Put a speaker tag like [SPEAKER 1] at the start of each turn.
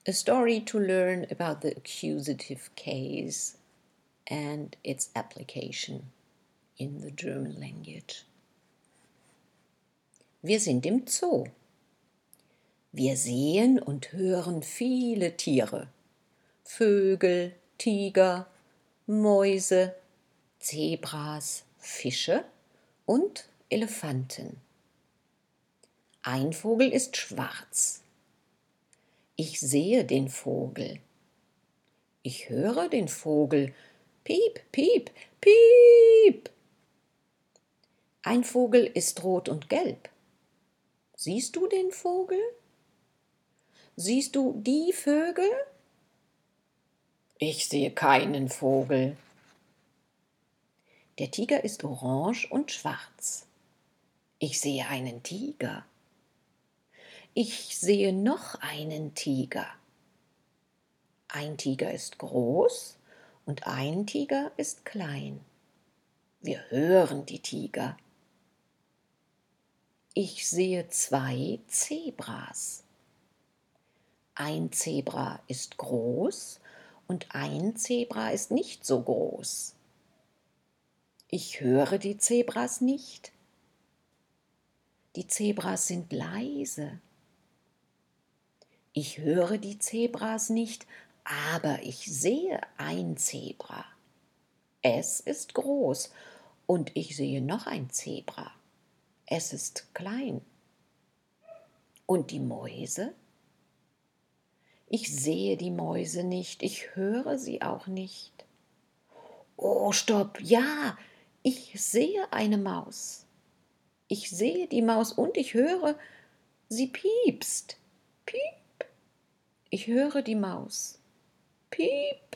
[SPEAKER 1] A story to learn about the accusative case and its application in the German language. Wir sind im Zoo. Wir sehen und hören viele Tiere. Vögel, Tiger, Mäuse, Zebras, Fische und Elefanten. Ein Vogel ist schwarz. Ich sehe den Vogel. Ich höre den Vogel. Piep, piep, piep. Ein Vogel ist rot und gelb. Siehst du den Vogel? Siehst du die Vögel? Ich sehe keinen Vogel. Der Tiger ist orange und schwarz. Ich sehe einen Tiger. Ich sehe noch einen Tiger. Ein Tiger ist groß und ein Tiger ist klein. Wir hören die Tiger. Ich sehe zwei Zebras. Ein Zebra ist groß und ein Zebra ist nicht so groß. Ich höre die Zebras nicht. Die Zebras sind leise. Ich höre die Zebras nicht, aber ich sehe ein Zebra. Es ist groß und ich sehe noch ein Zebra. Es ist klein. Und die Mäuse? Ich sehe die Mäuse nicht, ich höre sie auch nicht. Oh, stopp, ja, ich sehe eine Maus. Ich sehe die Maus und ich höre, sie piepst. Piep. Ich höre die Maus. Piep.